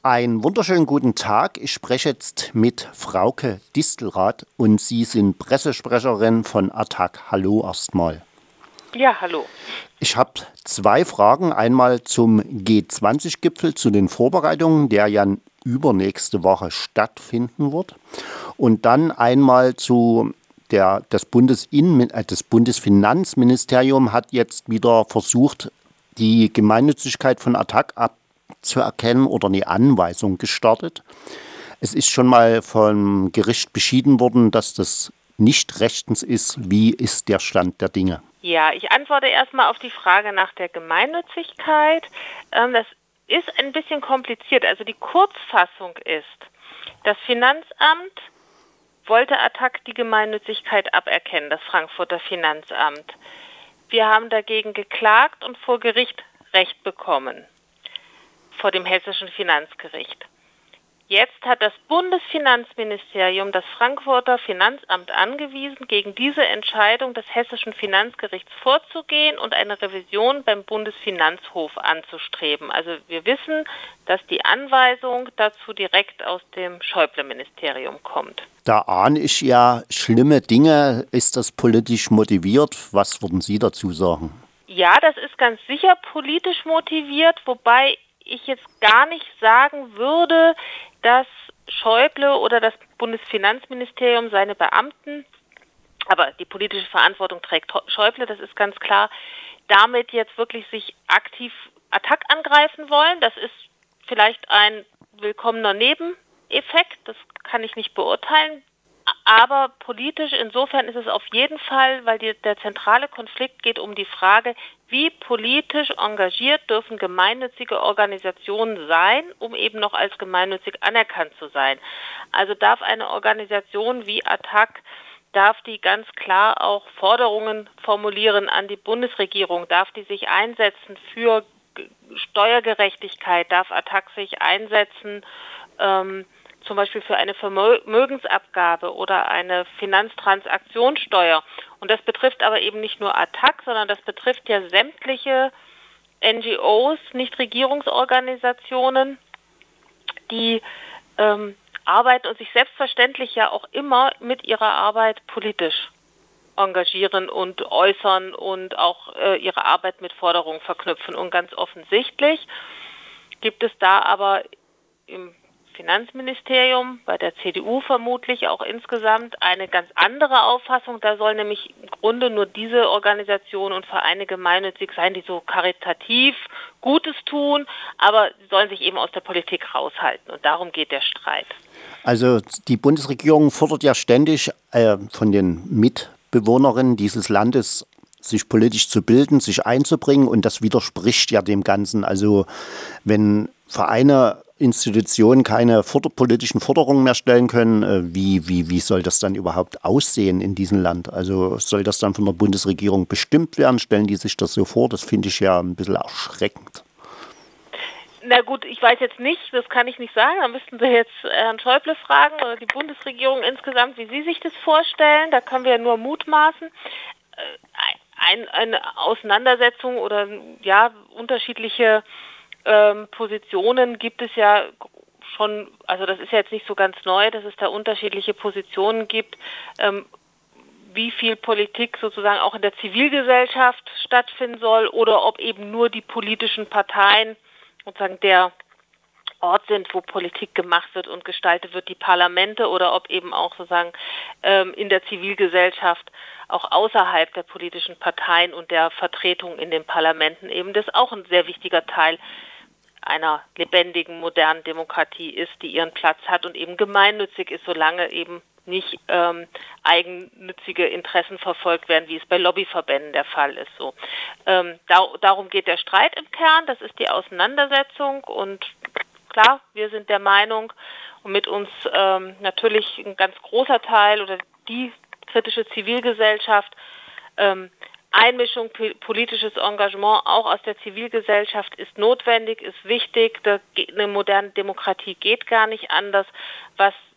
Einen wunderschönen guten Tag. Ich spreche jetzt mit Frauke Distelrath und Sie sind Pressesprecherin von ATTAC. Hallo erstmal. Ja, hallo. Ich habe zwei Fragen. Einmal zum G20-Gipfel, zu den Vorbereitungen, der ja übernächste Woche stattfinden wird. Und dann einmal zu das Bundesfinanzministerium hat jetzt wieder versucht, die Gemeinnützigkeit von ATTAC abzuerkennen oder eine Anweisung gestartet. Es ist schon mal vom Gericht beschieden worden, dass das nicht rechtens ist. Wie ist der Stand der Dinge? Ja, ich antworte erstmal auf die Frage nach der Gemeinnützigkeit. Das ist ein bisschen kompliziert. Also die Kurzfassung ist, das Finanzamt wollte ATTAC die Gemeinnützigkeit aberkennen, das Frankfurter Finanzamt. Wir haben dagegen geklagt und vor Gericht Recht bekommen, vor dem Hessischen Finanzgericht. Jetzt hat das Bundesfinanzministerium das Frankfurter Finanzamt angewiesen, gegen diese Entscheidung des Hessischen Finanzgerichts vorzugehen und eine Revision beim Bundesfinanzhof anzustreben. Also wir wissen, dass die Anweisung dazu direkt aus dem Schäuble-Ministerium kommt. Da ahne ich ja schlimme Dinge. Ist das politisch motiviert? Was würden Sie dazu sagen? Ja, das ist ganz sicher politisch motiviert, wobei ich jetzt gar nicht sagen würde, dass Schäuble oder das Bundesfinanzministerium seine Beamten, aber die politische Verantwortung trägt Schäuble, das ist ganz klar, damit jetzt wirklich sich aktiv ATTAC angreifen wollen. Das ist vielleicht ein willkommener Nebeneffekt, das kann ich nicht beurteilen. Aber politisch insofern ist es auf jeden Fall, weil der zentrale Konflikt geht um die Frage, wie politisch engagiert dürfen gemeinnützige Organisationen sein, um eben noch als gemeinnützig anerkannt zu sein. Also darf eine Organisation wie ATTAC, darf die ganz klar auch Forderungen formulieren an die Bundesregierung, darf die sich einsetzen für Steuergerechtigkeit, darf ATTAC sich einsetzen, zum Beispiel für eine Vermögensabgabe oder eine Finanztransaktionssteuer. Und das betrifft aber eben nicht nur ATTAC, sondern das betrifft ja sämtliche NGOs, Nichtregierungsorganisationen, die arbeiten und sich selbstverständlich ja auch immer mit ihrer Arbeit politisch engagieren und äußern und auch ihre Arbeit mit Forderungen verknüpfen. Und ganz offensichtlich gibt es da aber im Finanzministerium, bei der CDU vermutlich auch insgesamt eine ganz andere Auffassung. Da soll nämlich im Grunde nur diese Organisationen und Vereine gemeinnützig sein, die so karitativ Gutes tun, aber sie sollen sich eben aus der Politik raushalten. Und darum geht der Streit. Also die Bundesregierung fordert ja ständig von den Mitbewohnerinnen dieses Landes, sich politisch zu bilden, sich einzubringen, und das widerspricht ja dem Ganzen. Also wenn Vereine, Institutionen keine politischen Forderungen mehr stellen können, wie soll das dann überhaupt aussehen in diesem Land? Also soll das dann von der Bundesregierung bestimmt werden? Stellen die sich das so vor? Das finde ich ja ein bisschen erschreckend. Na gut, ich weiß jetzt nicht, das kann ich nicht sagen. Da müssten Sie jetzt Herrn Schäuble fragen oder die Bundesregierung insgesamt, wie Sie sich das vorstellen. Da können wir ja nur mutmaßen. Eine Auseinandersetzung oder ja unterschiedliche Positionen gibt es ja schon, also das ist ja jetzt nicht so ganz neu, dass es da unterschiedliche Positionen gibt, wie viel Politik sozusagen auch in der Zivilgesellschaft stattfinden soll oder ob eben nur die politischen Parteien sozusagen der Ort sind, wo Politik gemacht wird und gestaltet wird, die Parlamente, oder ob eben auch sozusagen in der Zivilgesellschaft auch außerhalb der politischen Parteien und der Vertretung in den Parlamenten eben das auch ein sehr wichtiger Teil einer lebendigen, modernen Demokratie ist, die ihren Platz hat und eben gemeinnützig ist, solange eben nicht eigennützige Interessen verfolgt werden, wie es bei Lobbyverbänden der Fall ist. So, darum geht der Streit im Kern, das ist die Auseinandersetzung, und klar, wir sind der Meinung, und mit uns natürlich ein ganz großer Teil oder die kritische Zivilgesellschaft, Einmischung, politisches Engagement auch aus der Zivilgesellschaft ist notwendig, ist wichtig. Eine moderne Demokratie geht gar nicht anders. Was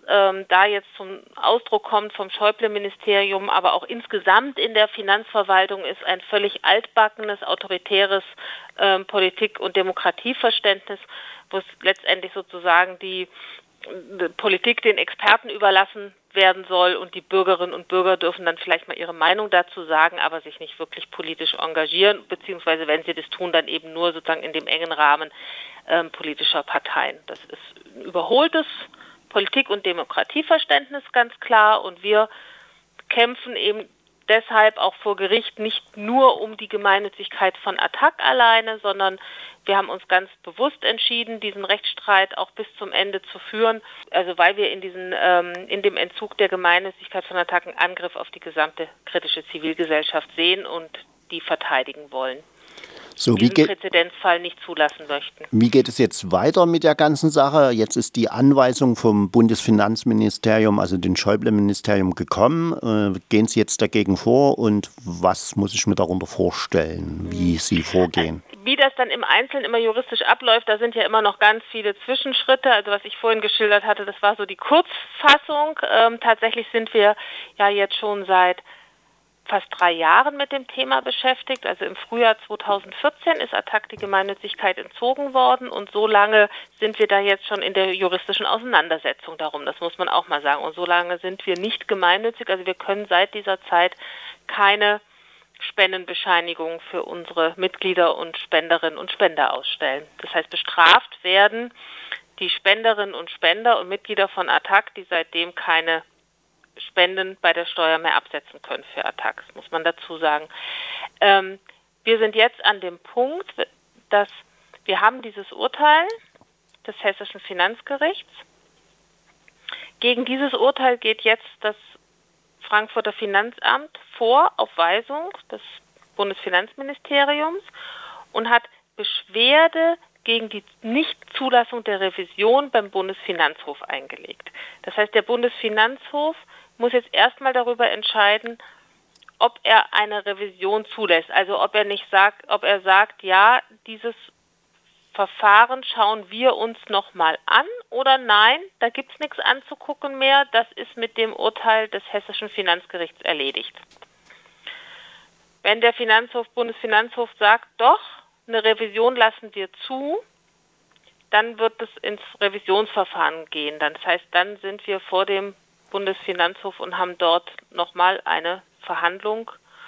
da jetzt zum Ausdruck kommt vom Schäuble-Ministerium, aber auch insgesamt in der Finanzverwaltung, ist ein völlig altbackenes, autoritäres Politik- und Demokratieverständnis, wo es letztendlich sozusagen die Politik den Experten überlassen werden soll und die Bürgerinnen und Bürger dürfen dann vielleicht mal ihre Meinung dazu sagen, aber sich nicht wirklich politisch engagieren, beziehungsweise wenn sie das tun, dann eben nur sozusagen in dem engen Rahmen politischer Parteien. Das ist ein überholtes Politik- und Demokratieverständnis, ganz klar, und wir kämpfen eben deshalb auch vor Gericht nicht nur um die Gemeinnützigkeit von ATTAC alleine, sondern wir haben uns ganz bewusst entschieden, diesen Rechtsstreit auch bis zum Ende zu führen, also weil wir in dem Entzug der Gemeinnützigkeit von ATTAC einen Angriff auf die gesamte kritische Zivilgesellschaft sehen und die verteidigen wollen. So, diesen Präzedenzfall nicht zulassen möchten. Wie geht es jetzt weiter mit der ganzen Sache? Jetzt ist die Anweisung vom Bundesfinanzministerium, also dem Schäuble-Ministerium, gekommen. Gehen Sie jetzt dagegen vor und was muss ich mir darunter vorstellen, wie Sie vorgehen? Wie das dann im Einzelnen immer juristisch abläuft, da sind ja immer noch ganz viele Zwischenschritte. Also was ich vorhin geschildert hatte, das war so die Kurzfassung. Tatsächlich sind wir ja jetzt schon seit fast 3 Jahren mit dem Thema beschäftigt. Also im Frühjahr 2014 ist ATTAC die Gemeinnützigkeit entzogen worden und so lange sind wir da jetzt schon in der juristischen Auseinandersetzung darum. Das muss man auch mal sagen. Und so lange sind wir nicht gemeinnützig. Also wir können seit dieser Zeit keine Spendenbescheinigung für unsere Mitglieder und Spenderinnen und Spender ausstellen. Das heißt, bestraft werden die Spenderinnen und Spender und Mitglieder von ATTAC, die seitdem keine Spenden bei der Steuer mehr absetzen können für ATTAC, muss man dazu sagen. Wir sind jetzt an dem Punkt, dass wir haben dieses Urteil des Hessischen Finanzgerichts. Gegen dieses Urteil geht jetzt das Frankfurter Finanzamt vor auf Weisung des Bundesfinanzministeriums und hat Beschwerde gegen die Nichtzulassung der Revision beim Bundesfinanzhof eingelegt. Das heißt, der Bundesfinanzhof muss jetzt erstmal darüber entscheiden, ob er eine Revision zulässt. Also ob er sagt, ja, dieses Verfahren schauen wir uns nochmal an oder nein, da gibt es nichts anzugucken mehr, das ist mit dem Urteil des Hessischen Finanzgerichts erledigt. Wenn der Bundesfinanzhof sagt, doch, eine Revision lassen wir zu, dann wird es ins Revisionsverfahren gehen. Das heißt, dann sind wir vor dem Bundesfinanzhof und haben dort nochmal eine Verhandlung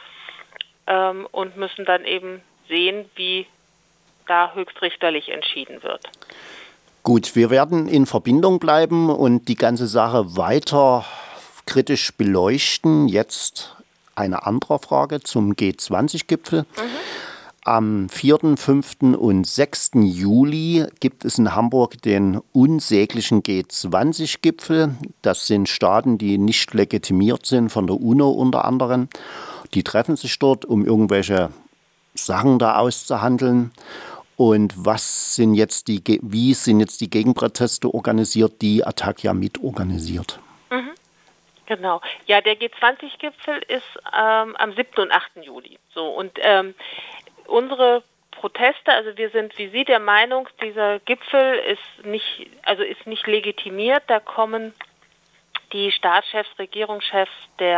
und müssen dann eben sehen, wie da höchstrichterlich entschieden wird. Gut, wir werden in Verbindung bleiben und die ganze Sache weiter kritisch beleuchten. Jetzt eine andere Frage zum G20-Gipfel. Am 4., 5. und 6. Juli gibt es in Hamburg den unsäglichen G20-Gipfel. Das sind Staaten, die nicht legitimiert sind von der UNO unter anderem. Die treffen sich dort, um irgendwelche Sachen da auszuhandeln. Und wie sind jetzt die Gegenproteste organisiert, die ATTAC ja mitorganisiert? Genau. Ja, der G20-Gipfel ist am 7. und 8. Juli. So, und unsere Proteste, also wir sind wie Sie der Meinung, dieser Gipfel ist nicht legitimiert. Da kommen die Staatschefs, Regierungschefs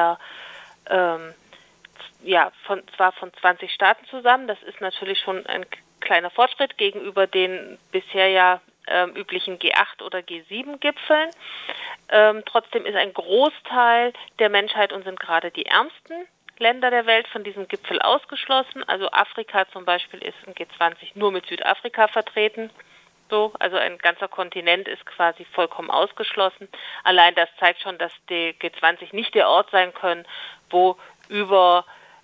zwar von 20 Staaten zusammen. Das ist natürlich schon ein kleiner Fortschritt gegenüber den bisher ja üblichen G8 oder G7-Gipfeln. Trotzdem ist ein Großteil der Menschheit und sind gerade die ärmsten Länder der Welt von diesem Gipfel ausgeschlossen. Also Afrika zum Beispiel ist im G20 nur mit Südafrika vertreten. So, also ein ganzer Kontinent ist quasi vollkommen ausgeschlossen. Allein das zeigt schon, dass die G20 nicht der Ort sein können, wo über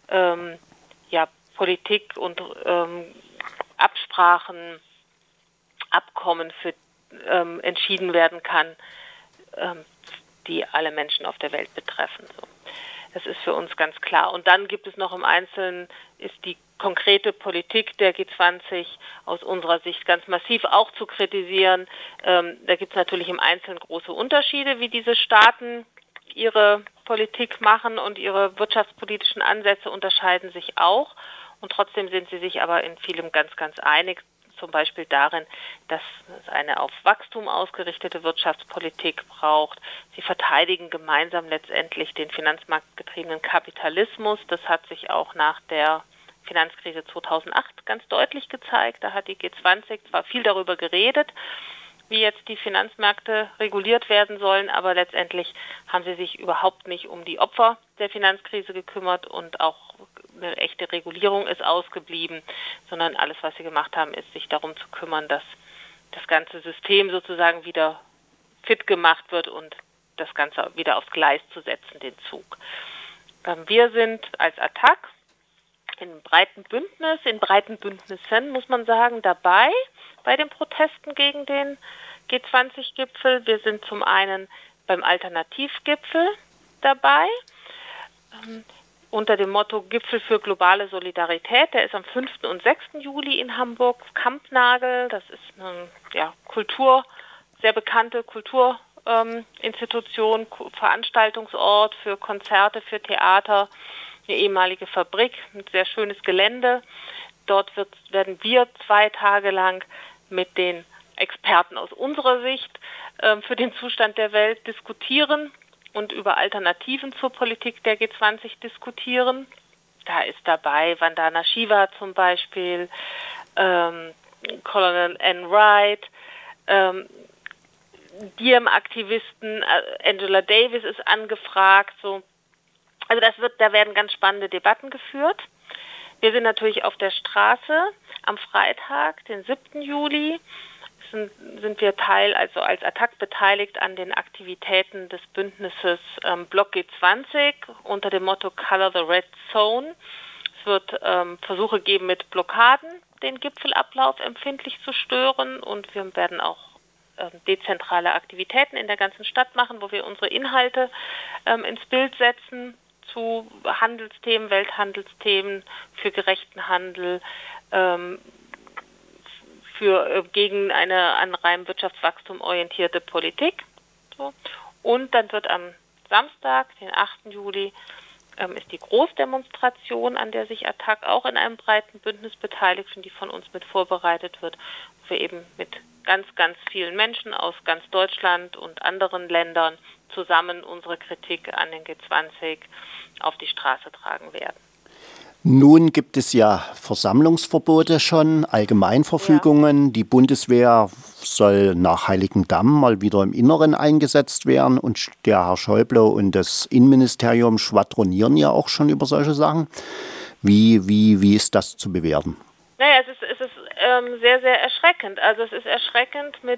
Politik und Absprachen, Abkommen entschieden werden kann, die alle Menschen auf der Welt betreffen. So. Das ist für uns ganz klar. Und dann gibt es noch im Einzelnen, ist die konkrete Politik der G20 aus unserer Sicht ganz massiv auch zu kritisieren. Da gibt es natürlich im Einzelnen große Unterschiede, wie diese Staaten ihre Politik machen und ihre wirtschaftspolitischen Ansätze unterscheiden sich auch. Und trotzdem sind sie sich aber in vielem ganz, ganz einig. zum Beispiel darin, dass es eine auf Wachstum ausgerichtete Wirtschaftspolitik braucht. Sie verteidigen gemeinsam letztendlich den finanzmarktgetriebenen Kapitalismus. Das hat sich auch nach der Finanzkrise 2008 ganz deutlich gezeigt. Da hat die G20 zwar viel darüber geredet, wie jetzt die Finanzmärkte reguliert werden sollen, aber letztendlich haben sie sich überhaupt nicht um die Opfer der Finanzkrise gekümmert und auch eine echte Regulierung ist ausgeblieben, sondern alles, was sie gemacht haben, ist sich darum zu kümmern, dass das ganze System sozusagen wieder fit gemacht wird und das Ganze wieder aufs Gleis zu setzen, den Zug. Wir sind als Attac in breiten Bündnissen, muss man sagen, dabei bei den Protesten gegen den G20-Gipfel. Wir sind zum einen beim Alternativgipfel dabei, unter dem Motto Gipfel für globale Solidarität. Der ist am 5. und 6. Juli in Hamburg. Kampnagel, das ist eine sehr bekannte Kulturinstitution, Veranstaltungsort für Konzerte, für Theater, eine ehemalige Fabrik, ein sehr schönes Gelände. Dort werden wir 2 Tage lang mit den Experten aus unserer Sicht für den Zustand der Welt diskutieren und über Alternativen zur Politik der G20 diskutieren. Da ist dabei Vandana Shiva zum Beispiel, Colonel Ann Wright, Diem-Aktivisten, Angela Davis ist angefragt. So. Also da werden ganz spannende Debatten geführt. Wir sind natürlich auf der Straße. Am Freitag, den 7. Juli, sind wir als Attac beteiligt an den Aktivitäten des Bündnisses Block G20 unter dem Motto Color the Red Zone. Es wird Versuche geben, mit Blockaden den Gipfelablauf empfindlich zu stören, und wir werden auch dezentrale Aktivitäten in der ganzen Stadt machen, wo wir unsere Inhalte ins Bild setzen zu Handelsthemen, Welthandelsthemen, für gerechten Handel, gegen eine an reinem Wirtschaftswachstum orientierte Politik. So. Und dann wird am Samstag, den 8. Juli, ist die Großdemonstration, an der sich Attac auch in einem breiten Bündnis beteiligt und die von uns mit vorbereitet wird, wo wir eben mit ganz, ganz vielen Menschen aus ganz Deutschland und anderen Ländern zusammen unsere Kritik an den G20 auf die Straße tragen werden. Nun gibt es ja Versammlungsverbote schon, Allgemeinverfügungen. Ja. Die Bundeswehr soll nach Heiligendamm mal wieder im Inneren eingesetzt werden. Und der Herr Schäuble und das Innenministerium schwadronieren ja auch schon über solche Sachen. Wie ist das zu bewerten? Naja, es ist sehr, sehr erschreckend. Also es ist erschreckend mit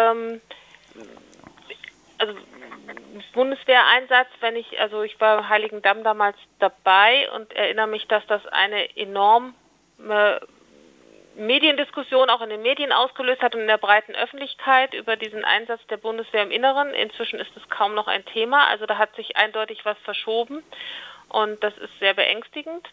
Bundeswehreinsatz, ich war im Heiligendamm damals dabei und erinnere mich, dass das eine enorme Mediendiskussion auch in den Medien ausgelöst hat und in der breiten Öffentlichkeit über diesen Einsatz der Bundeswehr im Inneren. Inzwischen ist es kaum noch ein Thema, also da hat sich eindeutig was verschoben und das ist sehr beängstigend.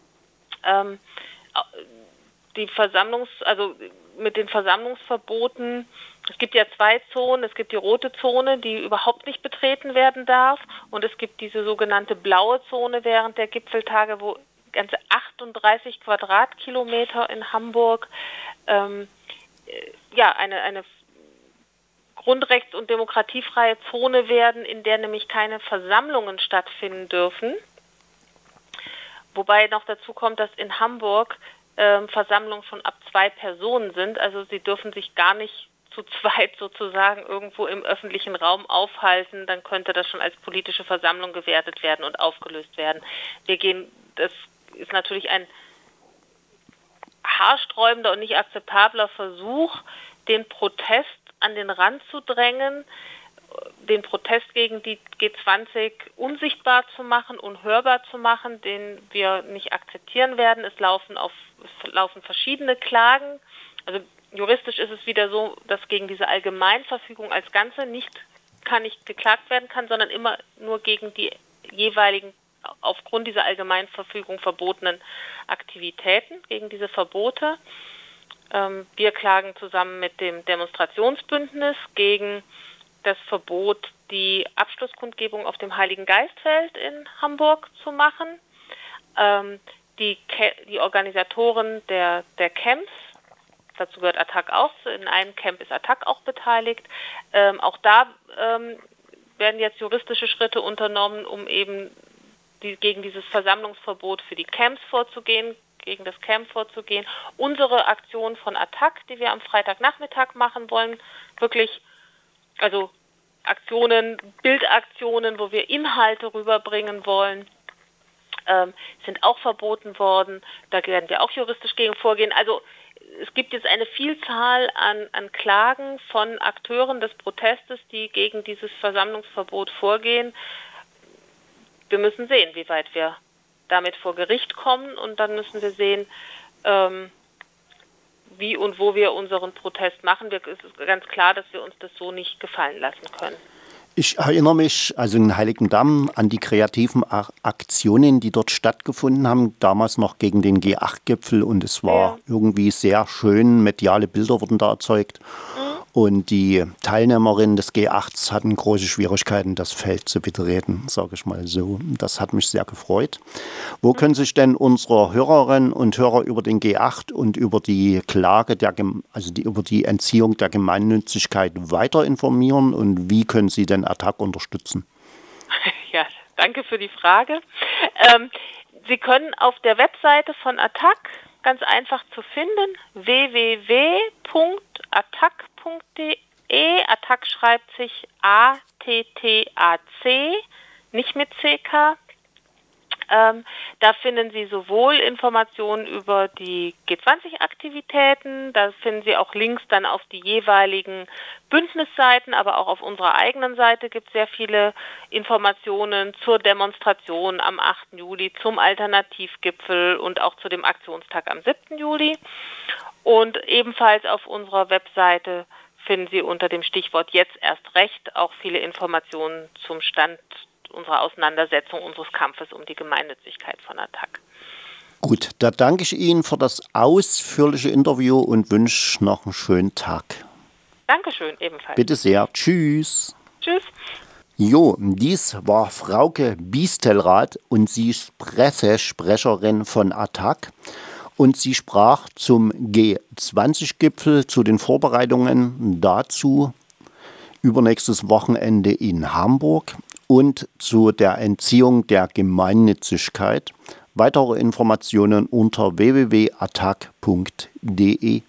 Mit den Versammlungsverboten, es gibt ja 2 Zonen, es gibt die rote Zone, die überhaupt nicht betreten werden darf, und es gibt diese sogenannte blaue Zone während der Gipfeltage, wo ganze 38 Quadratkilometer in Hamburg eine grundrechts- und demokratiefreie Zone werden, in der nämlich keine Versammlungen stattfinden dürfen. Wobei noch dazu kommt, dass in Hamburg Versammlungen schon ab 2 Personen sind. Also sie dürfen sich gar nicht zu zweit sozusagen irgendwo im öffentlichen Raum aufhalten. Dann könnte das schon als politische Versammlung gewertet werden und aufgelöst werden. Das ist natürlich ein haarsträubender und nicht akzeptabler Versuch, den Protest an den Rand zu drängen, den Protest gegen die G20 unsichtbar zu machen, unhörbar zu machen, den wir nicht akzeptieren werden. Es laufen verschiedene Klagen. Also juristisch ist es wieder so, dass gegen diese Allgemeinverfügung als Ganze nicht geklagt werden kann, sondern immer nur gegen die jeweiligen aufgrund dieser Allgemeinverfügung verbotenen Aktivitäten, gegen diese Verbote. Wir klagen zusammen mit dem Demonstrationsbündnis gegen das Verbot, die Abschlusskundgebung auf dem Heiligen Geistfeld in Hamburg zu machen. Die Organisatoren der Camps dazu gehört Attac auch. In einem Camp ist Attac auch beteiligt. Auch da werden jetzt juristische Schritte unternommen, um eben gegen dieses Versammlungsverbot für die Camps vorzugehen, gegen das Camp vorzugehen. Unsere Aktion von Attac, die wir am Freitagnachmittag machen wollen, wirklich, also Aktionen, Bildaktionen, wo wir Inhalte rüberbringen wollen, sind auch verboten worden. Da werden wir auch juristisch gegen vorgehen. Also es gibt jetzt eine Vielzahl an Klagen von Akteuren des Protestes, die gegen dieses Versammlungsverbot vorgehen. Wir müssen sehen, wie weit wir damit vor Gericht kommen, und dann müssen wir sehen, wie und wo wir unseren Protest machen. Es ist ganz klar, dass wir uns das so nicht gefallen lassen können. Ich erinnere mich, also in Heiligendamm, an die kreativen Aktionen, die dort stattgefunden haben, damals noch gegen den G8-Gipfel, und es war irgendwie sehr schön, mediale Bilder wurden da erzeugt. Und die Teilnehmerinnen des G8s hatten große Schwierigkeiten, das Feld zu betreten, sage ich mal so. Das hat mich sehr gefreut. Wo können sich denn unsere Hörerinnen und Hörer über den G8 und über die Klage, über die Entziehung der Gemeinnützigkeit weiter informieren, und wie können sie denn Attac unterstützen? Ja, danke für die Frage. Sie können auf der Webseite von Attac, ganz einfach zu finden, www.attac.de. Attac schreibt sich A-T-T-A-C, nicht mit C-K. Da finden Sie sowohl Informationen über die G20-Aktivitäten, da finden Sie auch Links dann auf die jeweiligen Bündnisseiten, aber auch auf unserer eigenen Seite gibt es sehr viele Informationen zur Demonstration am 8. Juli, zum Alternativgipfel und auch zu dem Aktionstag am 7. Juli. Und ebenfalls auf unserer Webseite finden Sie unter dem Stichwort Jetzt erst recht auch viele Informationen zum Stand unserer Auseinandersetzung, unseres Kampfes um die Gemeinnützigkeit von Attac. Gut, da danke ich Ihnen für das ausführliche Interview und wünsche noch einen schönen Tag. Dankeschön, ebenfalls. Bitte sehr. Tschüss. Tschüss. Jo, dies war Frauke Biestelrath, und sie ist Pressesprecherin von Attac. Und sie sprach zum G20-Gipfel, zu den Vorbereitungen dazu, übernächstes Wochenende in Hamburg, und zu der Entziehung der Gemeinnützigkeit. Weitere Informationen unter www.attac.de.